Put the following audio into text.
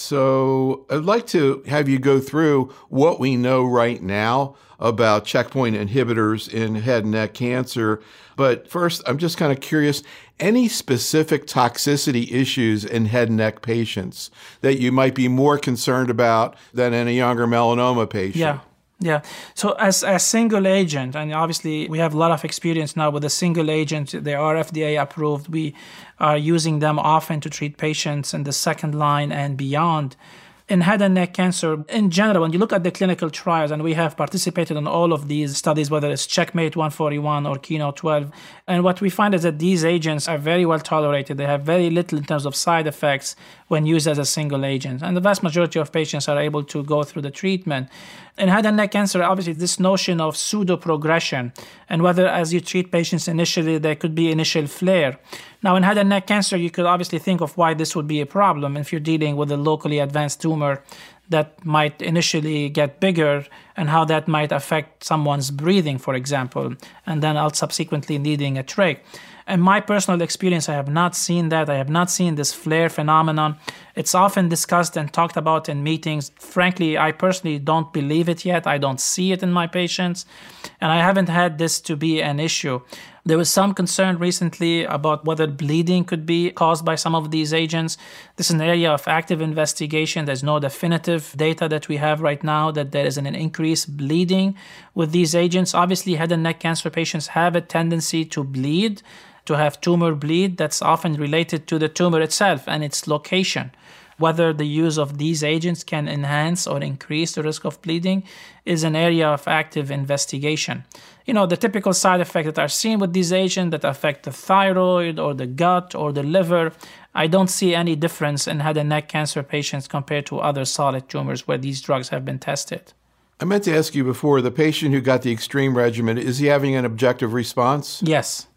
So I'd like to have you go through what we know right now about checkpoint inhibitors in head and neck cancer. But first, I'm just kind of curious, any specific toxicity issues in head and neck patients that you might be more concerned about than in a younger melanoma patient? Yeah. So as a single agent, and obviously we have a lot of experience now with a single agent, they are FDA approved. We are using them often to treat patients in the second line and beyond. In head and neck cancer, in general, when you look at the clinical trials, and we have participated in all of these studies, whether it's Checkmate 141 or Keynote 12, and what we find is that these agents are very well tolerated. They have very little in terms of side effects when used as a single agent. And the vast majority of patients are able to go through the treatment. In head and neck cancer, obviously, this notion of pseudo-progression, and whether as you treat patients initially, there could be initial flare. Now, in head and neck cancer, you could obviously think of why this would be a problem if you're dealing with a locally advanced tumor that might initially get bigger and how that might affect someone's breathing, for example, and then subsequently needing a trach. In my personal experience, I have not seen that. I have not seen this flare phenomenon. It's often discussed and talked about in meetings. Frankly, I personally don't believe it yet. I don't see it in my patients, and I haven't had this to be an issue. There was some concern recently about whether bleeding could be caused by some of these agents. This is an area of active investigation. There's no definitive data that we have right now that there is an increased bleeding with these agents. Obviously, head and neck cancer patients have a tendency to bleed, to have tumor bleed. That's often related to the tumor itself and its location. Whether the use of these agents can enhance or increase the risk of bleeding is an area of active investigation. The typical side effects that are seen with these agents that affect the thyroid or the gut or the liver, I don't see any difference in head and neck cancer patients compared to other solid tumors where these drugs have been tested. I meant to ask you before, the patient who got the extreme regimen, is he having an objective response? Yes.